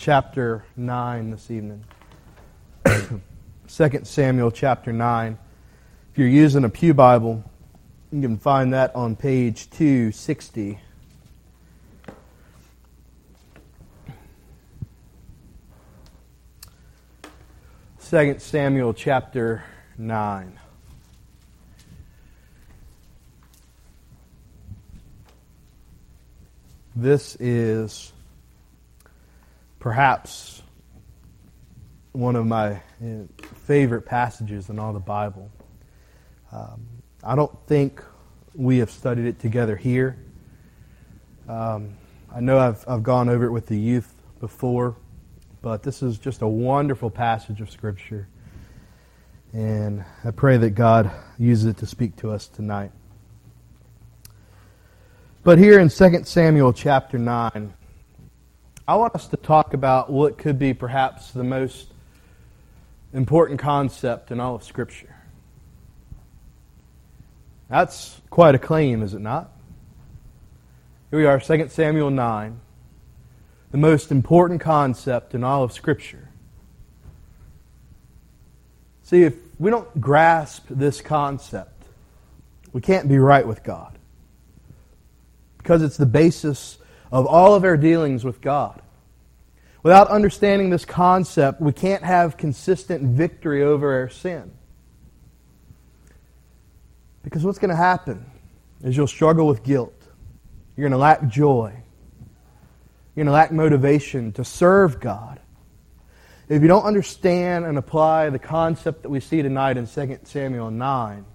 chapter 9 this evening. 2 Samuel chapter 9. If you're using a Pew Bible, you can find that on page 260. Second Samuel chapter 9. This is perhaps one of my favorite passages in all the Bible. I don't think we have studied it together here. I know I've gone over it with the youth before, but this is just a wonderful passage of Scripture. And I pray that God uses it to speak to us tonight. But here in 2 Samuel chapter 9, I want us to talk about what could be perhaps the most important concept in all of Scripture. That's quite a claim, is it not? Here we are, 2 Samuel 9, the most important concept in all of Scripture. See, if we don't grasp this concept, we can't be right with God. Because it's the basis of all of our dealings with God. Without understanding this concept, we can't have consistent victory over our sin. Because what's going to happen is you'll struggle with guilt. You're going to lack joy. You're going to lack motivation to serve God. If you don't understand and apply the concept that we see tonight in 2 Samuel 9,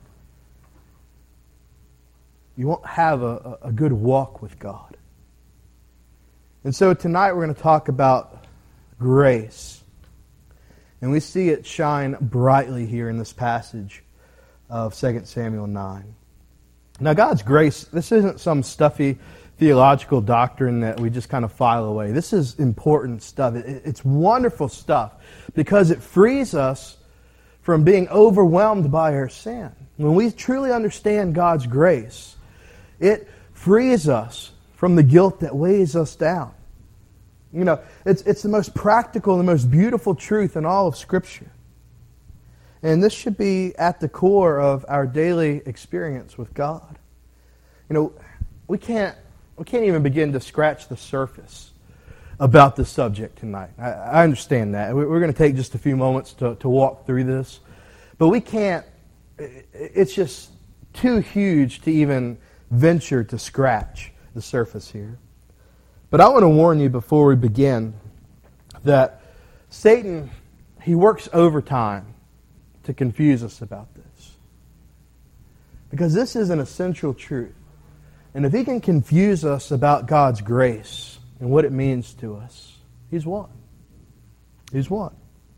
you won't have a good walk with God. And so tonight we're going to talk about grace. And we see it shine brightly here in this passage of 2 Samuel 9. Now God's grace, this isn't some stuffy theological doctrine that we just kind of file away. This is important stuff. It's wonderful stuff because it frees us from being overwhelmed by our sin. When we truly understand God's grace, it frees us from the guilt that weighs us down. You know, it's the most practical, the most beautiful truth in all of Scripture. And this should be at the core of our daily experience with God. You know, we can't even begin to scratch the surface about this subject tonight. I understand that. We're going to take just a few moments to walk through this. But we can't, it's just too huge to even venture to scratch the surface here. But I want to warn you before we begin that Satan, he works overtime to confuse us about this. Because this is an essential truth. And if he can confuse us about God's grace and what it means to us, he's won. He's won.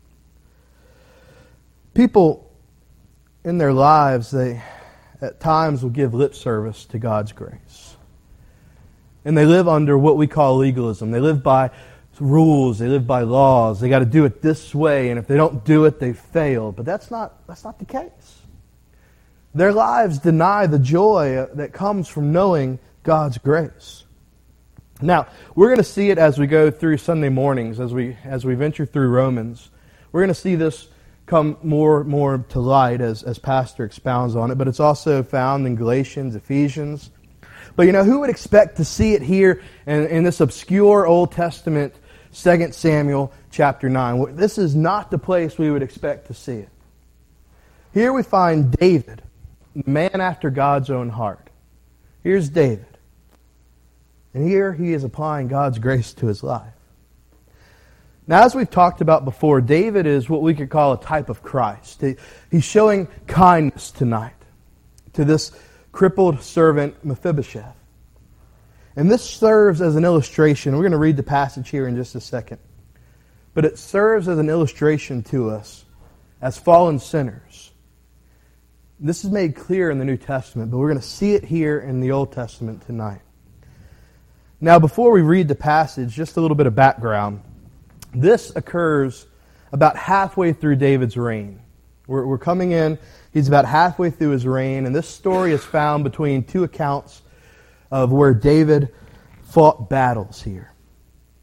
People in their lives, they at times will give lip service to God's grace. And they live under what we call legalism. They live by rules, they live by laws. They got to do it this way, and if they don't do it, they fail. But that's not the case. Their lives deny the joy that comes from knowing God's grace. Now, we're going to see it as we go through Sunday mornings, as we venture through Romans. We're going to see this come more to light as Pastor expounds on it, but it's also found in Galatians, Ephesians. But you know, who would expect to see it here in this obscure Old Testament 2 Samuel chapter 9? This is not the place we would expect to see it. Here we find David, the man after God's own heart. Here's David. And here he is applying God's grace to his life. Now, as we've talked about before, David is what we could call a type of Christ. He's showing kindness tonight to this crippled servant Mephibosheth. And this serves as an illustration. We're going to read the passage here in just a second. But it serves as an illustration to us as fallen sinners. This is made clear in the New Testament, but we're going to see it here in the Old Testament tonight. Now, before we read the passage, just a little bit of background. This occurs about halfway through David's reign. We're coming in, he's about halfway through his reign, and this story is found between two accounts of where David fought battles here.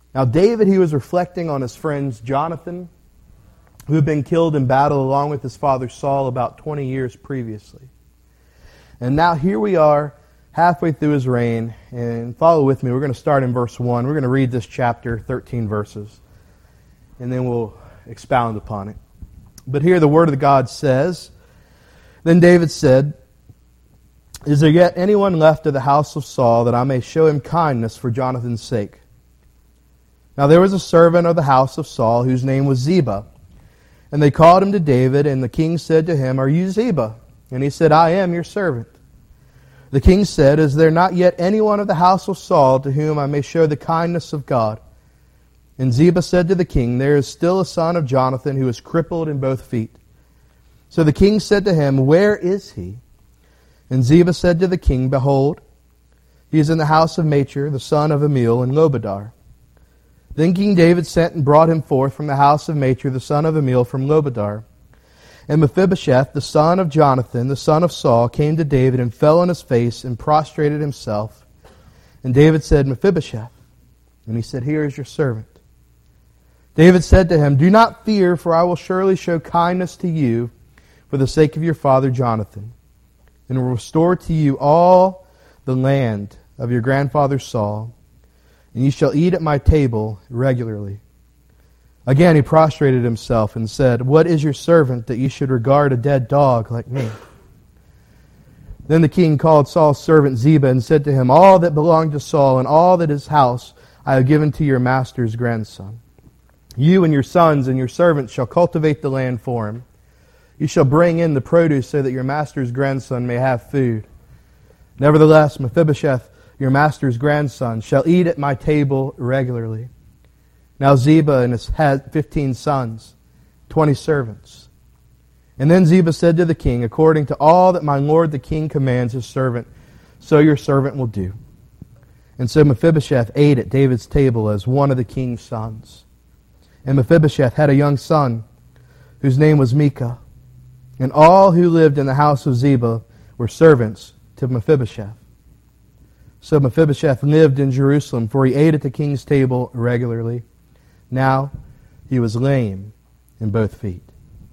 Now David, he was reflecting on his friends Jonathan, who had been killed in battle along with his father Saul about 20 years previously. And now here we are, halfway through his reign, and follow with me. We're going to start in verse 1. We're going to read this chapter, 13 verses, and then we'll expound upon it. But here the word of God says, Then David said, Is there yet anyone left of the house of Saul that I may show him kindness for Jonathan's sake? Now there was a servant of the house of Saul whose name was Ziba. And they called him to David, and the king said to him, Are you Ziba? And he said, I am your servant. The king said, Is there not yet anyone of the house of Saul to whom I may show the kindness of God? And Ziba said to the king, There is still a son of Jonathan who is crippled in both feet. So the king said to him, Where is he? And Ziba said to the king, Behold, he is in the house of Machir, the son of Ammiel, in Lobadar. Then King David sent and brought him forth from the house of Machir, the son of Ammiel, from Lobadar. And Mephibosheth, the son of Jonathan, the son of Saul, came to David and fell on his face and prostrated himself. And David said, Mephibosheth. And he said, Here is your servant. David said to him, Do not fear, for I will surely show kindness to you for the sake of your father Jonathan, and will restore to you all the land of your grandfather Saul, and you shall eat at my table regularly. Again he prostrated himself and said, What is your servant that you should regard a dead dog like me? Then the king called Saul's servant Ziba and said to him, All that belonged to Saul and all that his house I have given to your master's grandson. You and your sons and your servants shall cultivate the land for him. You shall bring in the produce so that your master's grandson may have food. Nevertheless, Mephibosheth, your master's grandson, shall eat at my table regularly. Now Ziba had 15 sons, 20 servants. And then Ziba said to the king, According to all that my lord the king commands his servant, so your servant will do. And so Mephibosheth ate at David's table as one of the king's sons. And Mephibosheth had a young son, whose name was Micah. And all who lived in the house of Ziba were servants to Mephibosheth. So Mephibosheth lived in Jerusalem, for he ate at the king's table regularly. Now he was lame in both feet.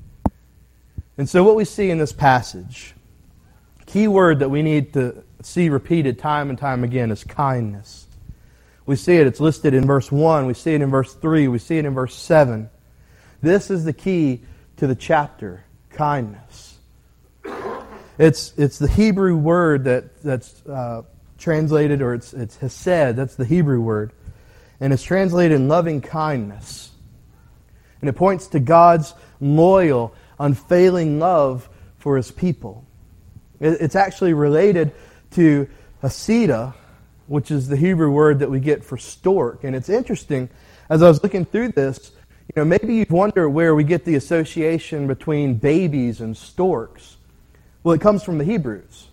And so what we see in this passage, key word that we need to see repeated time and time again is kindness. We see it, it's listed in verse 1, we see it in verse 3, we see it in verse 7. This is the key to the chapter, kindness. It's the Hebrew word that's translated, or it's hesed, that's the Hebrew word. And it's translated in loving kindness. And it points to God's loyal, unfailing love for His people. It's actually related to heseda, which is the Hebrew word that we get for stork. And it's interesting, as I was looking through this, maybe you'd wonder where we get the association between babies and storks. Well, it comes from the Hebrews.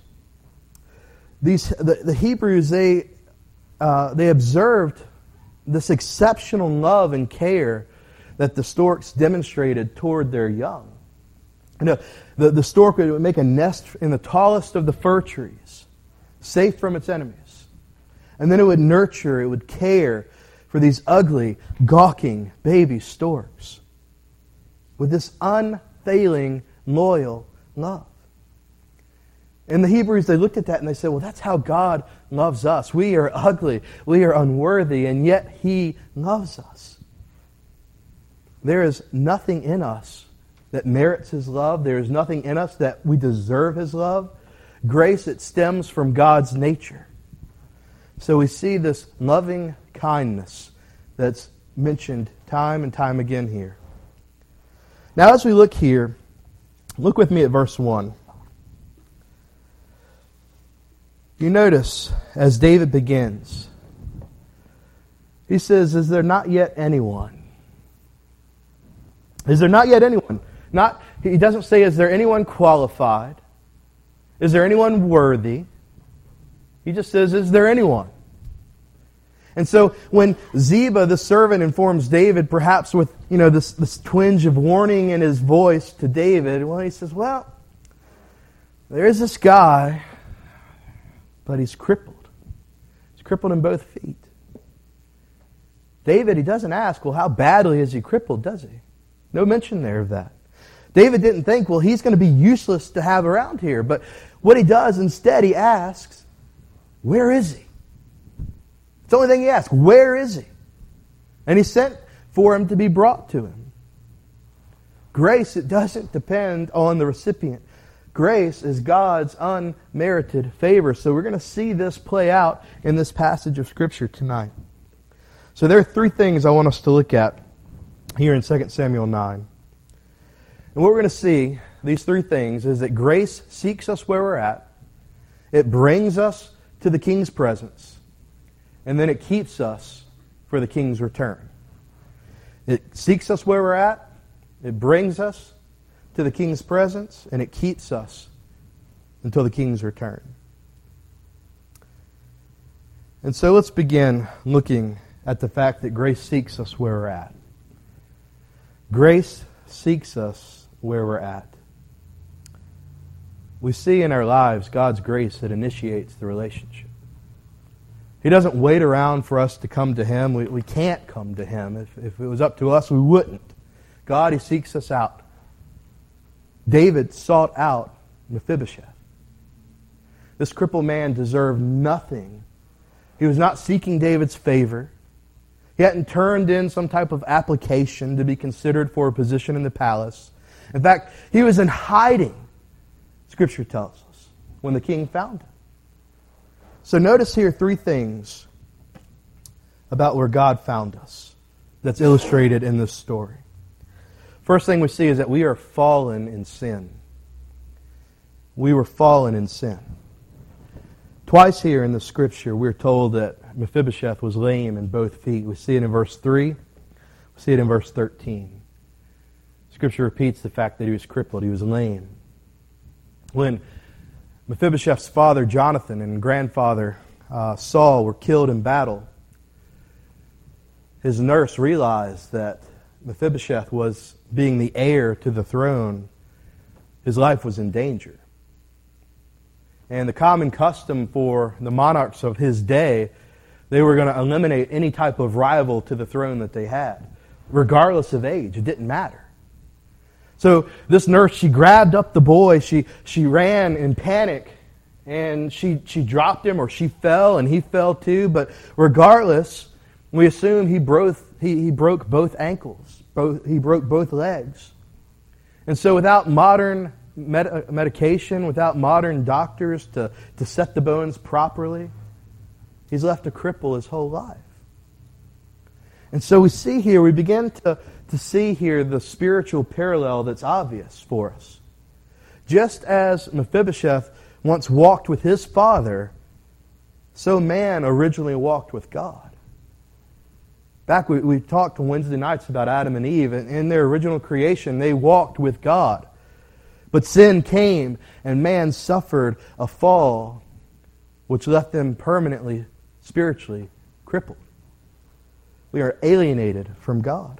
The Hebrews, they observed this exceptional love and care that the storks demonstrated toward their young. The stork would make a nest in the tallest of the fir trees, safe from its enemies. And then it would nurture, it would care for these ugly, gawking baby storks with this unfailing, loyal love. And the Hebrews, they looked at that and they said, well, that's how God loves us. We are ugly, we are unworthy, and yet He loves us. There is nothing in us that merits His love. There is nothing in us that we deserve His love. Grace, it stems from God's nature. So we see this loving kindness that's mentioned time and time again here. Now as we look here, look with me at verse 1. You notice, as David begins, he says, Is there not yet anyone? Is there not yet anyone? He doesn't say, is there anyone qualified? Is there anyone worthy? He just says, is there anyone? And so when Ziba, the servant, informs David, perhaps with this twinge of warning in his voice to David, well, he says, well, there is this guy, but he's crippled. He's crippled in both feet. David, he doesn't ask, well, how badly is he crippled, does he? No mention there of that. David didn't think, well, he's going to be useless to have around here. But what he does instead, he asks, where is he? It's the only thing he asks, where is he? And he sent for him to be brought to him. Grace, it doesn't depend on the recipient. Grace is God's unmerited favor. So we're going to see this play out in this passage of Scripture tonight. So there are three things I want us to look at here in 2 Samuel 9. And what we're going to see, these three things, is that grace seeks us where we're at, it brings us to the King's presence, and then it keeps us for the King's return. It seeks us where we're at, it brings us to the King's presence, and it keeps us until the King's return. And so let's begin looking at the fact that grace seeks us where we're at. Grace seeks us where we're at. We see in our lives God's grace that initiates the relationship. He doesn't wait around for us to come to Him. We can't come to Him. If it was up to us, we wouldn't. God, He seeks us out. David sought out Mephibosheth. This crippled man deserved nothing. He was not seeking David's favor. He hadn't turned in some type of application to be considered for a position in the palace. In fact, he was in hiding, Scripture tells us, when the king found him. So notice here three things about where God found us that's illustrated in this story. First thing we see is that we are fallen in sin. We were fallen in sin. Twice here in the Scripture, we're told that Mephibosheth was lame in both feet. We see it in verse 3. We see it in verse 13. Scripture repeats the fact that he was crippled. He was lame. When Mephibosheth's father, Jonathan, and grandfather, Saul, were killed in battle, his nurse realized that Mephibosheth was being the heir to the throne. His life was in danger. And the common custom for the monarchs of his day, they were going to eliminate any type of rival to the throne that they had, regardless of age. It didn't matter. So this nurse, she grabbed up the boy, she ran in panic, and she dropped him, or she fell, and he fell too. But regardless, we assume he broke both ankles. He broke both legs. And so without modern medication, without modern doctors to set the bones properly, he's left a cripple his whole life. And so we begin to see here the spiritual parallel that's obvious for us. Just as Mephibosheth once walked with his father, so man originally walked with God. Back we talked on Wednesday nights about Adam and Eve, and in their original creation they walked with God. But sin came and man suffered a fall which left them permanently, spiritually crippled. We are alienated from God.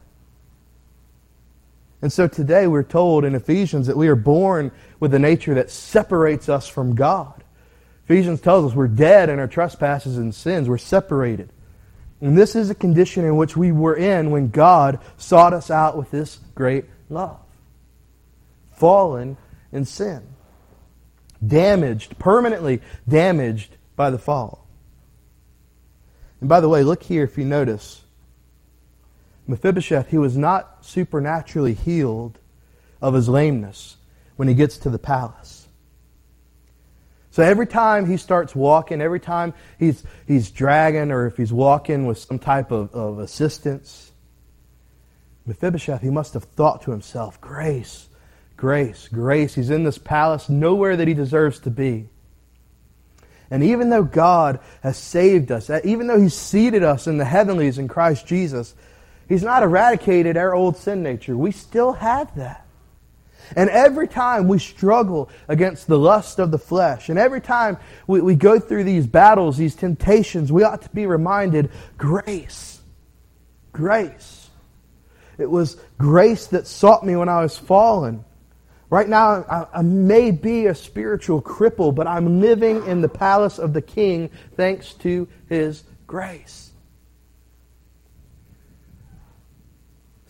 And so today we're told in Ephesians that we are born with a nature that separates us from God. Ephesians tells us we're dead in our trespasses and sins. We're separated. And this is a condition in which we were in when God sought us out with this great love. Fallen in sin. Damaged, permanently damaged by the fall. And by the way, look here if you notice. Mephibosheth, he was not supernaturally healed of his lameness when he gets to the palace. So every time he starts walking, every time he's dragging, or if he's walking with some type of assistance, Mephibosheth, he must have thought to himself, grace, grace, grace. He's in this palace, nowhere that he deserves to be. And even though God has saved us, even though He's seated us in the heavenlies in Christ Jesus, He's not eradicated our old sin nature. We still have that. And every time we struggle against the lust of the flesh, and every time we go through these battles, these temptations, we ought to be reminded, grace. Grace. It was grace that sought me when I was fallen. Right now, I may be a spiritual cripple, but I'm living in the palace of the King thanks to His grace.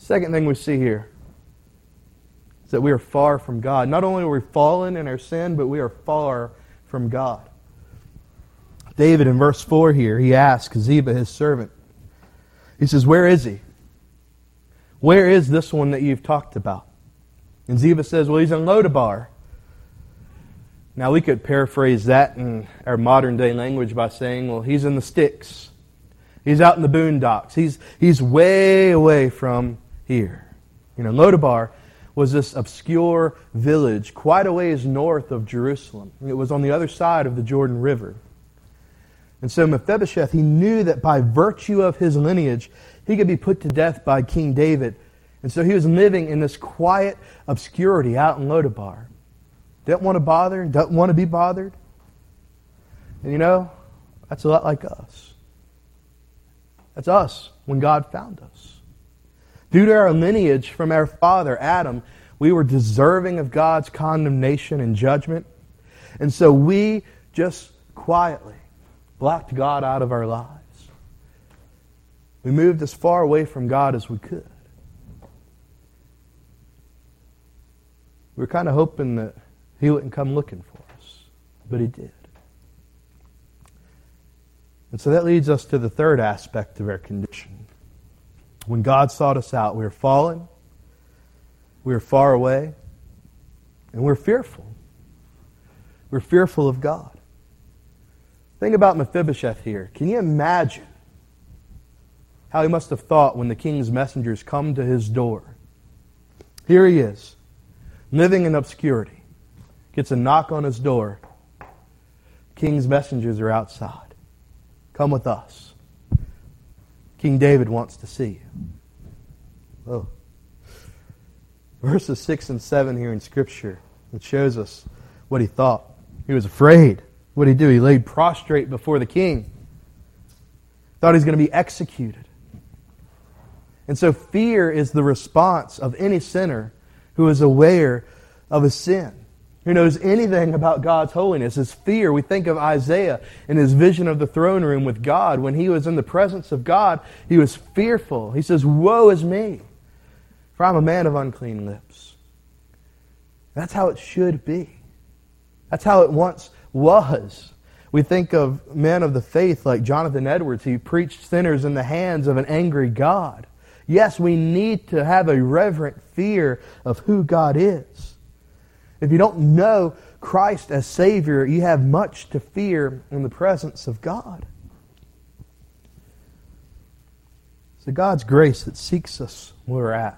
Second thing we see here is that we are far from God. Not only are we fallen in our sin, but we are far from God. David in verse 4 here, he asks Ziba, his servant, he says, where is he? Where is this one that you've talked about? And Ziba says, well, he's in Lodabar. Now we could paraphrase that in our modern day language by saying, well, he's in the sticks. He's out in the boondocks. He's way away from here. Lodabar was this obscure village quite a ways north of Jerusalem. It was on the other side of the Jordan River. And so Mephibosheth, he knew that by virtue of his lineage, he could be put to death by King David. And so he was living in this quiet obscurity out in Lodabar. Didn't want to bother, doesn't want to be bothered. And that's a lot like us. That's us when God found us. Due to our lineage from our father, Adam, we were deserving of God's condemnation and judgment. And so we just quietly blocked God out of our lives. We moved as far away from God as we could. We were kind of hoping that He wouldn't come looking for us, but He did. And so that leads us to the third aspect of our condition. When God sought us out, we were fallen, we were far away, and we're fearful. We're fearful of God. Think about Mephibosheth here. Can you imagine how he must have thought when the king's messengers come to his door? Here he is, living in obscurity. Gets a knock on his door. King's messengers are outside. Come with us. King David wants to see you. Oh. Verses 6 and 7 here in Scripture, it shows us what he thought. He was afraid. What did he do? He laid prostrate before the king. Thought he was going to be executed. And so fear is the response of any sinner who is aware of his sin, who knows anything about God's holiness. His fear. We think of Isaiah in his vision of the throne room with God. When he was in the presence of God, he was fearful. He says, "Woe is me, for I'm a man of unclean lips." That's how it should be. That's how it once was. We think of men of the faith like Jonathan Edwards. He preached sinners in the hands of an angry God. Yes, we need to have a reverent fear of who God is. If you don't know Christ as Savior, you have much to fear in the presence of God. It's God's grace that seeks us where we're at.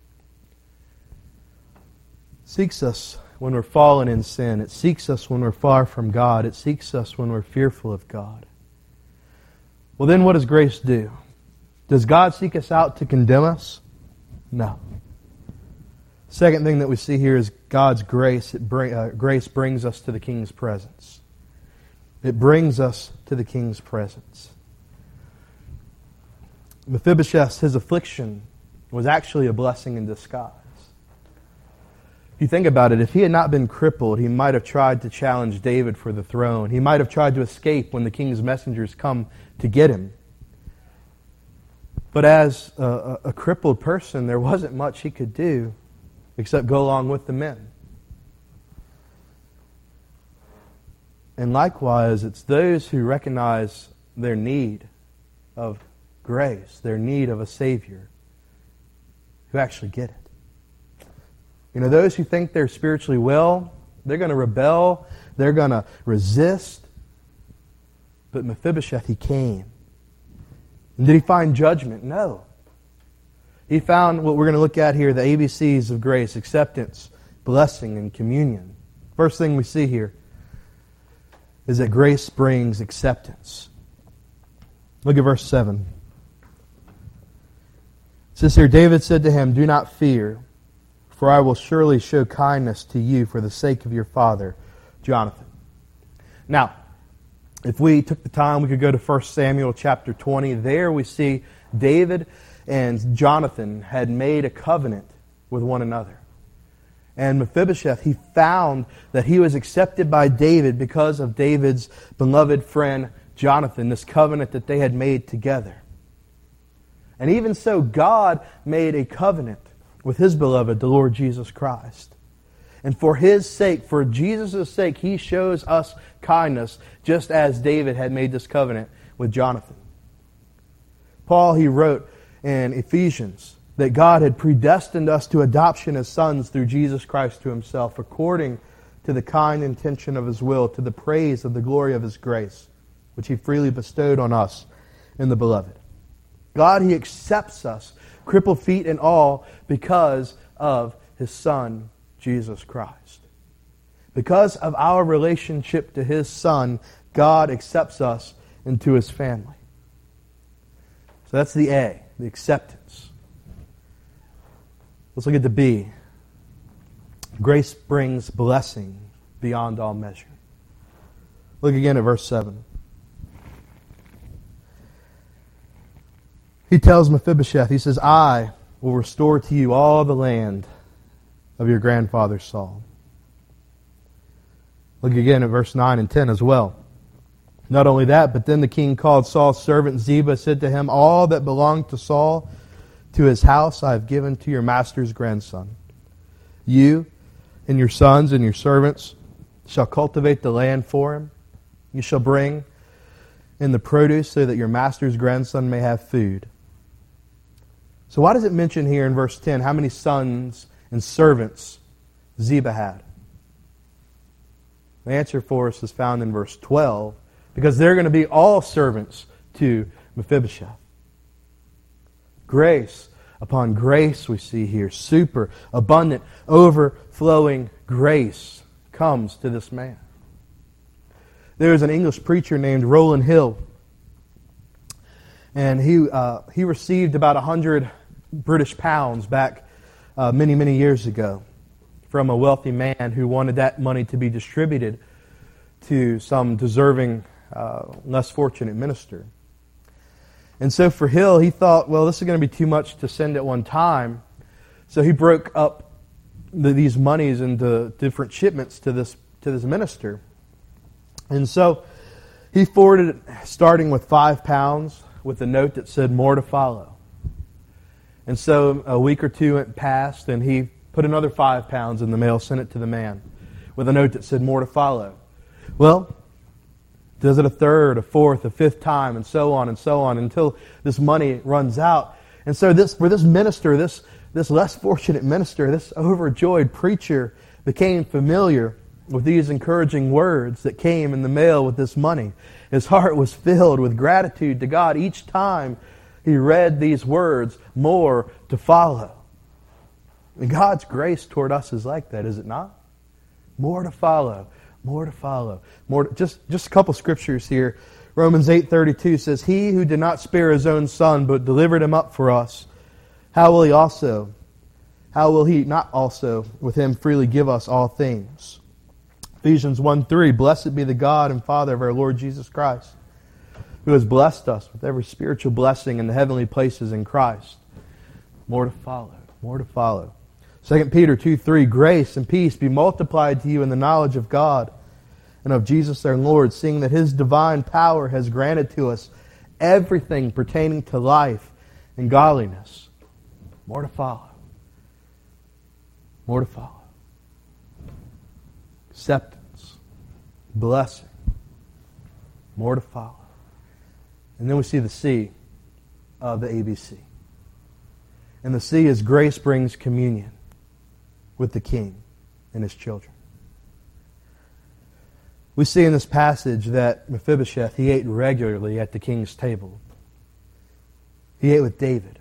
Seeks us when we're fallen in sin. It seeks us when we're far from God. It seeks us when we're fearful of God. Well, then what does grace do? Does God seek us out to condemn us? No. Second thing that we see here is God's grace. Grace brings us to the King's presence. It brings us to the King's presence. Mephibosheth, his affliction was actually a blessing in disguise. If you think about it, if he had not been crippled, he might have tried to challenge David for the throne. He might have tried to escape when the king's messengers come to get him. But as a crippled person, there wasn't much he could do except go along with the men. And likewise, it's those who recognize their need of grace, their need of a Savior, who actually get it. Those who think they're spiritually well, they're going to rebel, they're going to resist. But Mephibosheth, he came. And did he find judgment? No. He found what we're going to look at here, the ABCs of grace: acceptance, blessing, and communion. First thing we see here is that grace brings acceptance. Look at verse 7. It says here, David said to him, "Do not fear, for I will surely show kindness to you for the sake of your father, Jonathan." Now, if we took the time, we could go to 1 Samuel chapter 20. There we see David and Jonathan had made a covenant with one another. And Mephibosheth, he found that he was accepted by David because of David's beloved friend Jonathan, this covenant that they had made together. And even so, God made a covenant with His beloved, the Lord Jesus Christ. And for His sake, for Jesus' sake, He shows us kindness, just as David had made this covenant with Jonathan. Paul, he wrote in Ephesians that God had predestined us to adoption as sons through Jesus Christ to Himself, according to the kind intention of His will, to the praise of the glory of His grace, which He freely bestowed on us in the beloved. God, He accepts us, crippled feet and all, because of His Son, Jesus Christ. Because of our relationship to His Son, God accepts us into His family. So that's the A, the acceptance. Let's look at the B. Grace brings blessing beyond all measure. Look again at verse 7. He tells Mephibosheth, he says, I will restore to you all the land of your grandfather Saul. Look again at verse 9 and 10 as well. Not only that, but then the king called Saul's servant Ziba, said to him, all that belonged to Saul, to his house I have given to your master's grandson. You and your sons and your servants shall cultivate the land for him. You shall bring in the produce so that your master's grandson may have food. So why does it mention here in verse 10 how many sons and servants Ziba had? The answer for us is found in verse 12, because they're going to be all servants to Mephibosheth. Grace upon grace we see here. Super, abundant, overflowing grace comes to this man. There was an English preacher named Rowland Hill, and he received about 100 British pounds back many, many years ago from a wealthy man who wanted that money to be distributed to some deserving, less fortunate minister. And so for Hill, he thought, well, this is going to be too much to send at one time. So he broke up these monies into different shipments to this minister. And so he forwarded it, starting with 5 pounds, with a note that said, more to follow. And so a week or two went past, and he put another 5 pounds in the mail, sent it to the man, with a note that said, more to follow. Well, does it a third, a fourth, a fifth time, and so on, until this money runs out. And so for this minister, this less fortunate minister, this overjoyed preacher, became familiar with these encouraging words that came in the mail with this money. His heart was filled with gratitude to God each time he read these words, more to follow. And God's grace toward us is like that, is it not? More to follow. More to follow. Just a couple scriptures here. Romans 8:32 says, he who did not spare his own son, but delivered him up for us, how will he not also with him freely give us all things? Ephesians 1:3, blessed be the God and Father of our Lord Jesus Christ, who has blessed us with every spiritual blessing in the heavenly places in Christ. More to follow. More to follow. 2 Peter 2:3, grace and peace be multiplied to you in the knowledge of God and of Jesus our Lord, seeing that His divine power has granted to us everything pertaining to life and godliness. More to follow. More to follow. Acceptance. Blessing. More to follow. And then we see the C of the ABC. And the C is grace brings communion with the King and His children. We see in this passage that Mephibosheth, he ate regularly at the king's table. He ate with David.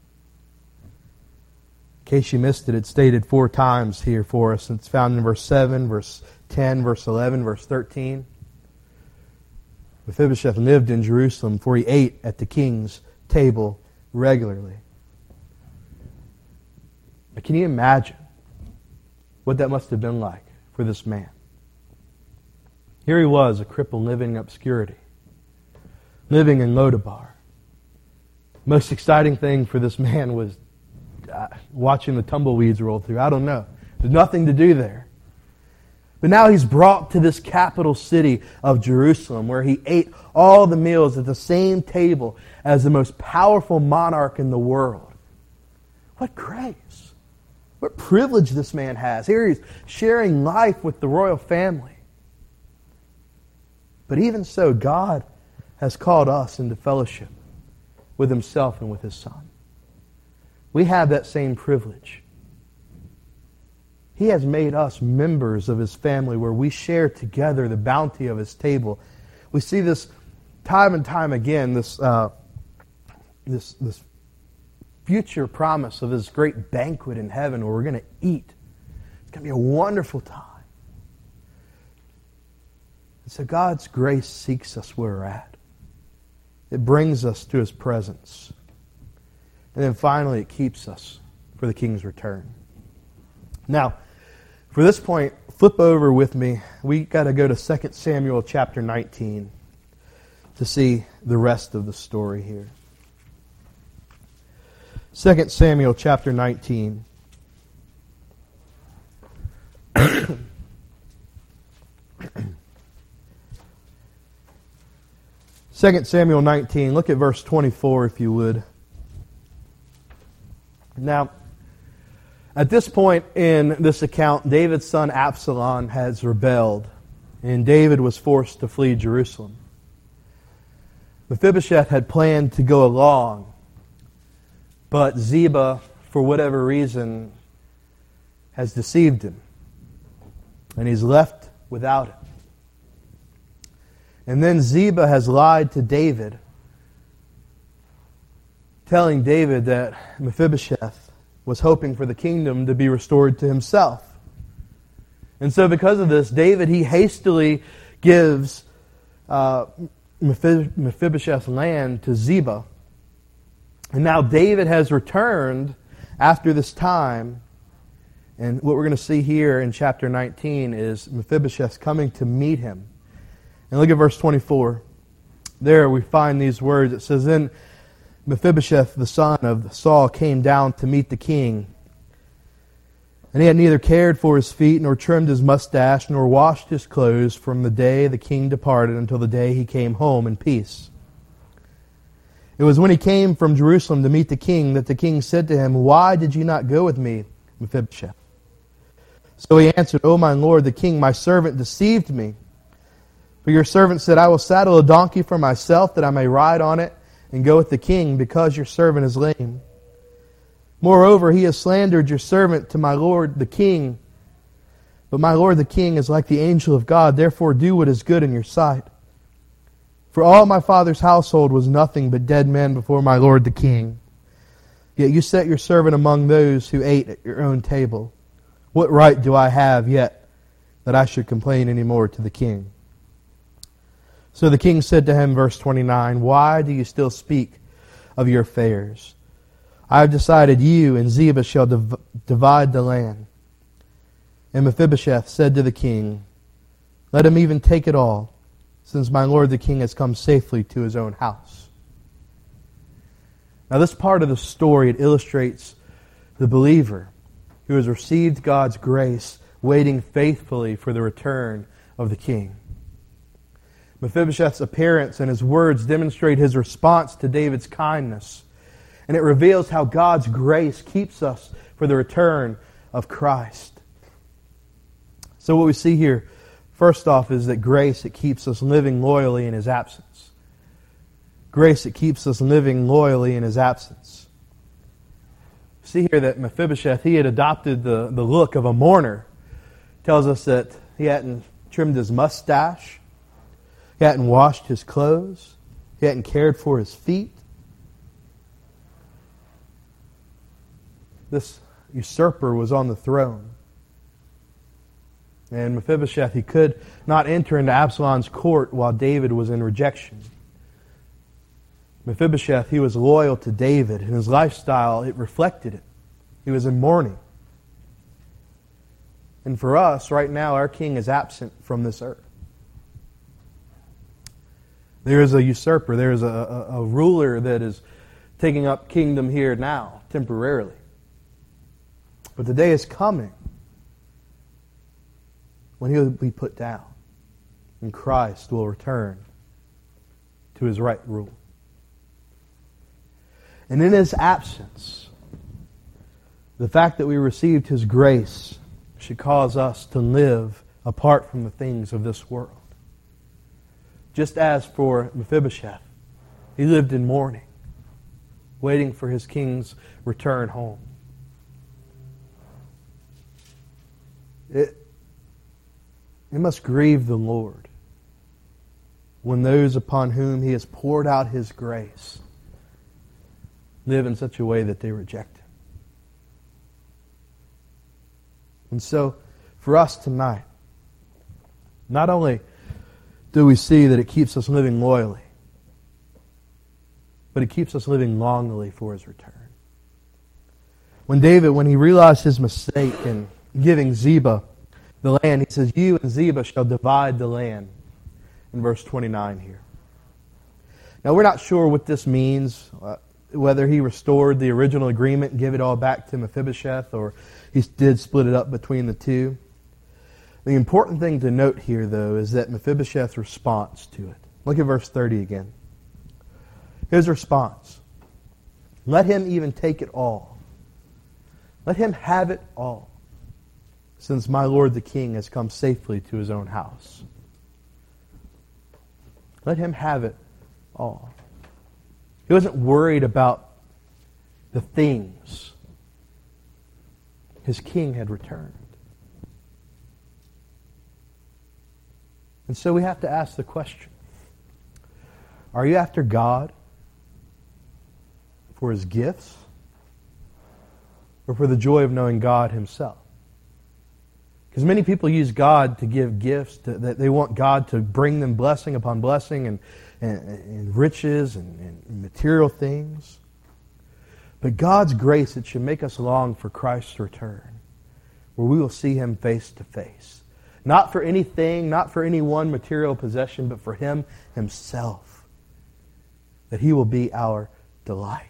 In case you missed it, it's stated 4 times here for us. It's found in verse 7, verse 10, verse 11, verse 13. Mephibosheth lived in Jerusalem, for he ate at the king's table regularly. But can you imagine what that must have been like for this man? Here he was, a cripple living in obscurity, living in Lodabar. Most exciting thing for this man was watching the tumbleweeds roll through. I don't know. There's nothing to do there. But now he's brought to this capital city of Jerusalem, where he ate all the meals at the same table as the most powerful monarch in the world. What grace! What privilege this man has. Here he's sharing life with the royal family. But even so, God has called us into fellowship with Himself and with His Son. We have that same privilege. He has made us members of His family, where we share together the bounty of His table. We see this time and time again, this future promise of His great banquet in heaven where we're going to eat. It's going to be a wonderful time. And so God's grace seeks us where we're at. It brings us to His presence. And then finally, it keeps us for the King's return. Now, for this point, flip over with me. We got to go to 2 Samuel chapter 19 to see the rest of the story here. 2 Samuel chapter 19. 2 Samuel 19, look at verse 24 if you would. Now, at this point in this account, David's son Absalom has rebelled, and David was forced to flee Jerusalem. Mephibosheth had planned to go along, but Ziba, for whatever reason, has deceived him, and he's left without it. And then Ziba has lied to David, telling David that Mephibosheth was hoping for the kingdom to be restored to himself. And so because of this, David, he hastily gives Mephibosheth's land to Ziba. And now David has returned after this time. And what we're going to see here in chapter 19 is Mephibosheth coming to meet him. And look at verse 24. There we find these words. It says, Then Mephibosheth, the son of Saul, came down to meet the king. And he had neither cared for his feet, nor trimmed his mustache, nor washed his clothes from the day the king departed until the day he came home in peace. It was when he came from Jerusalem to meet the king that the king said to him, Why did you not go with me, Mephibosheth? So he answered, O my lord the king, my servant deceived me. For your servant said, I will saddle a donkey for myself, that I may ride on it and go with the king, because your servant is lame. Moreover, he has slandered your servant to my lord the king. But my lord the king is like the angel of God, therefore do what is good in your sight. For all my father's household was nothing but dead men before my lord the king. Yet you set your servant among those who ate at your own table. What right do I have yet that I should complain any more to the king? So the king said to him, verse 29, Why do you still speak of your affairs? I have decided you and Ziba shall divide the land. And Mephibosheth said to the king, Let him even take it all, since my lord the king has come safely to his own house. Now this part of the story, it illustrates the believer who has received God's grace, waiting faithfully for the return of the king. Mephibosheth's appearance and his words demonstrate his response to David's kindness. And it reveals how God's grace keeps us for the return of Christ. So what we see here, first off, is that grace, it keeps us living loyally in His absence. Grace, it keeps us living loyally in His absence. See here that Mephibosheth, he had adopted the look of a mourner. It tells us that he hadn't trimmed his mustache. He hadn't washed his clothes. He hadn't cared for his feet. This usurper was on the throne. And Mephibosheth, he could not enter into Absalom's court while David was in rejection. Mephibosheth, he was loyal to David, and his lifestyle, it reflected it. He was in mourning. And for us, right now, our king is absent from this earth. There is a usurper. There is a ruler that is taking up kingdom here now, temporarily. But the day is coming when He'll be put down, and Christ will return to His right rule. And in His absence, the fact that we received His grace should cause us to live apart from the things of this world. Just as for Mephibosheth, he lived in mourning, waiting for his king's return home. It must grieve the Lord when those upon whom He has poured out His grace live in such a way that they reject Him. And so, for us tonight, not only do we see that it keeps us living loyally, but it keeps us living longingly for His return. When David, when he realized his mistake in giving Ziba the land, he says, "You and Ziba shall divide the land," in verse 29 here. Now, we're not sure what this means, whether he restored the original agreement and gave it all back to Mephibosheth, or he did split it up between the two. The important thing to note here, though, is that Mephibosheth's response to it. Look at verse 30 again. His response: "Let him even take it all. Let him have it all, since my lord the king has come safely to his own house." Let him have it all. He wasn't worried about the things. His king had returned. And so we have to ask the question, are you after God for His gifts, or for the joy of knowing God Himself? Because many people use God to give gifts, that they want God to bring them blessing upon blessing and riches and material things. But God's grace, it should make us long for Christ's return, where we will see Him face to face. Not for anything, not for any one material possession, but for Him Himself. That He will be our delight.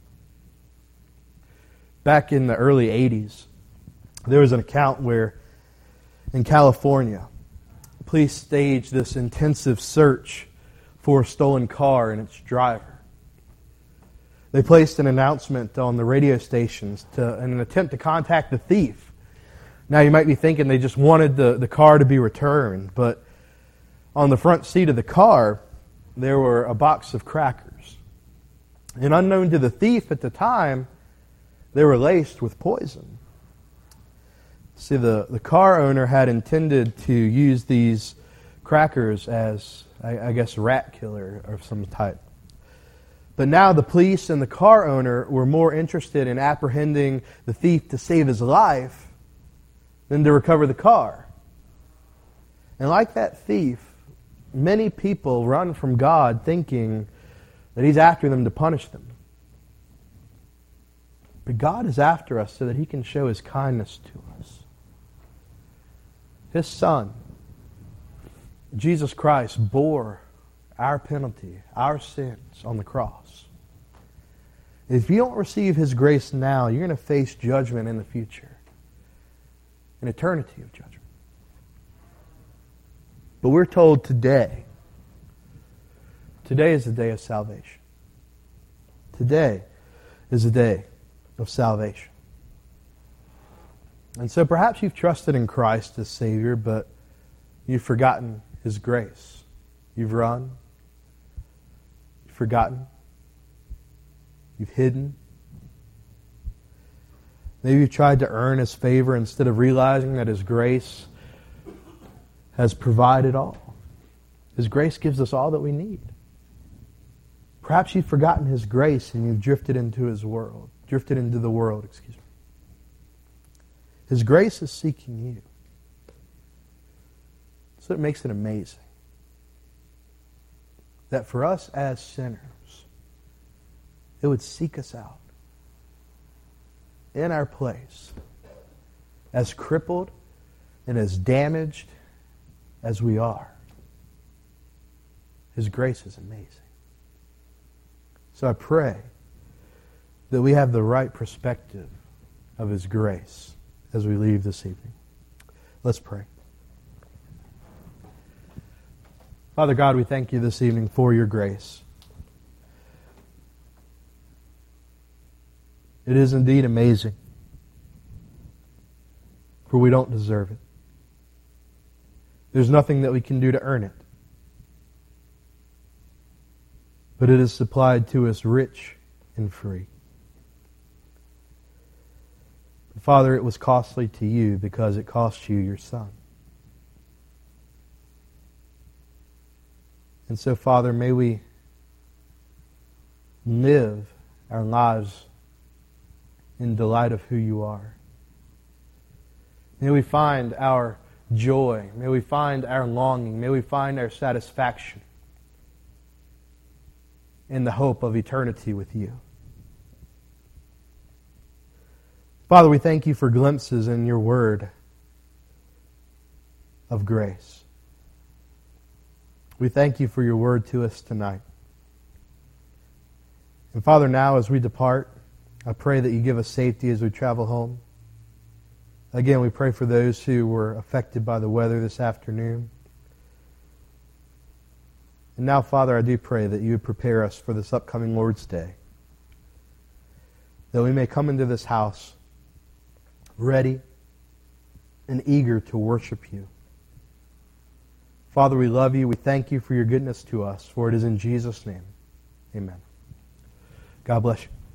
Back in the early 80s, there was an account where in California, police staged this intensive search for a stolen car and its driver. They placed an announcement on the radio stations in an attempt to contact the thief. Now you might be thinking they just wanted the car to be returned, but on the front seat of the car, there were a box of crackers. And unknown to the thief at the time, they were laced with poison. See, the car owner had intended to use these crackers as, I guess, rat killer of some type. But now the police and the car owner were more interested in apprehending the thief to save his life than to recover the car. And like that thief, many people run from God thinking that He's after them to punish them. But God is after us so that He can show His kindness to us. His Son, Jesus Christ, bore our penalty, our sins on the cross. If you don't receive His grace now, you're going to face judgment in the future. An eternity of judgment. But we're told today is the day of salvation. Today is the day of salvation. And so perhaps you've trusted in Christ as Savior, but you've forgotten His grace. You've run. You've forgotten. You've hidden. Maybe you've tried to earn His favor instead of realizing that His grace has provided all. His grace gives us all that we need. Perhaps you've forgotten His grace and you've drifted into the world. His grace is seeking you. So it makes it amazing that for us as sinners, it would seek us out in our place, as crippled and as damaged as we are. His grace is amazing. So I pray that we have the right perspective of His grace as we leave this evening. Let's pray. Father God, we thank you this evening for your grace. It is indeed amazing, for we don't deserve it. There's nothing that we can do to earn it. But it is supplied to us rich and free. But Father, it was costly to you because it cost you your Son. And so, Father, may we live our lives in delight of who you are. May we find our joy. May we find our longing. May we find our satisfaction in the hope of eternity with you. Father, we thank you for glimpses in your word of grace. We thank you for your word to us tonight. And Father, now as we depart, I pray that you give us safety as we travel home. Again, we pray for those who were affected by the weather this afternoon. And now, Father, I do pray that you would prepare us for this upcoming Lord's Day. That we may come into this house ready and eager to worship you. Father, we love you. We thank you for your goodness to us. For it is in Jesus' name. Amen. God bless you.